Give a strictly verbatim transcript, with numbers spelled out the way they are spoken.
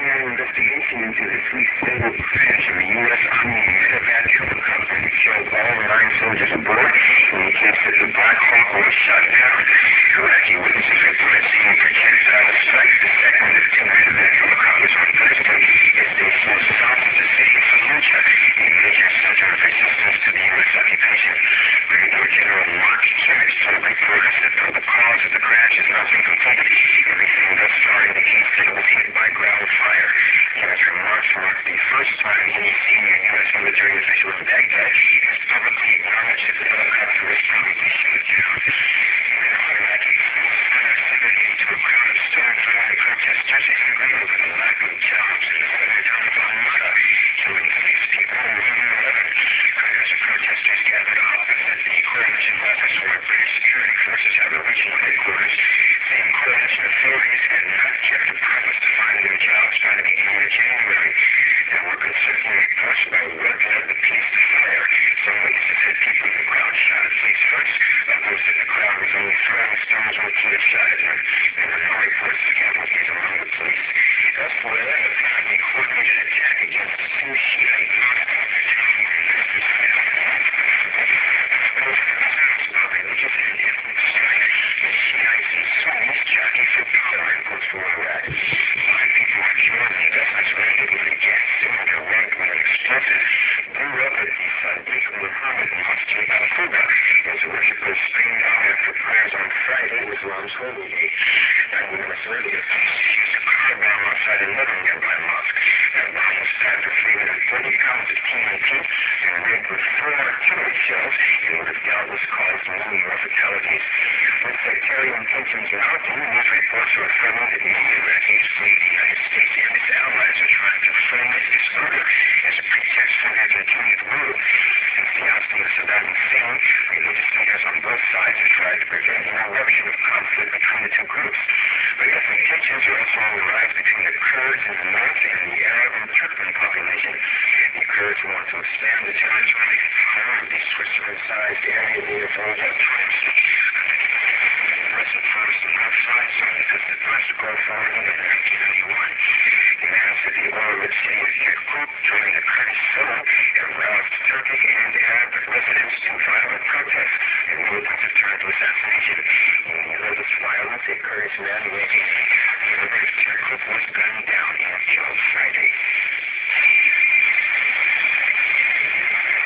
an investigation into this least fatal crash of a U S. Army medevac helicopter that killed all nine soldiers aboard in the case that the Black Hawk was shot down. Iraqi witnesses report seeing projectile strikes the second of two medevac helicopters on Thursday as they flew south of the city of Fallujah, a major center of resistance to the U S occupation. Brigadier General Mark Kimmich told reporters that though the cause of the crash has not been completed, everything thus far indicates that it was hit by ground fire. Kimmich's remarks mark the first time any senior U S military official in Baghdad has publicly acknowledged that the helicopter was probably shot down. Meanwhile, Iraqi officials fired civilly into a crowd of stone-throwing protesters angry over the lack of jobs in the southern town of Al-Mara, killing six people and wounding eleven. Hundreds of protesters gathered opposite the coalition office where British security forces have a regional headquarters, saying coalition authorities had not kept a promise to find them jobs by the beginning of January. There were conflicting reports about what led the police to fire. Some witnesses said people in the crowd shot at police first. Others said the crowd was only throwing stones when police shot at them. There were no reports of casualties among the police. Elsewhere, an apparently coordinated attack against two Shiite mosques in the town where Muslims fight out about religious and ethnic strife as Shiites and Sunnis jockey for power in post-war Iraq. Five people were killed and dozens raided when a gas cylinder rigged with an explosive blew up at the Sadiq Muhammad Mosque in Al-Fuba as worshippers streamed out after prayers on Friday, Islam's holy day. Ninety minutes earlier, police used a car bomb outside another nearby mosque. That bomb was packed with three hundred forty pounds of T N T and rigged with four artillery shells and would have doubtless caused many more fatalities. With sectarian tensions mounting, news reports are affirming that many Iraqis believe the United States and its allies are trying to frame this disorder as a pretext for their continued rule. Since the ousting of Saddam Hussein, religious leaders on both sides have tried to prevent an eruption of conflict between the two groups. But ethnic tensions are also on the rise between the Kurds in the north and the Arab and Turkmen population. The Kurds want to expand the territory of the Switzerland-sized area they have ruled at times. Present first and north side, so this is the first Gulf War in nineteen ninety-one. Demands that the oil-rich city of Kirkuk join the Kurdish zone have roused Turkic and Arab residents to violent protests, and militants have turned to assassination. In the latest violence, a Kurdish man making the Kurdish Kirkuk was gunned down and killed Friday.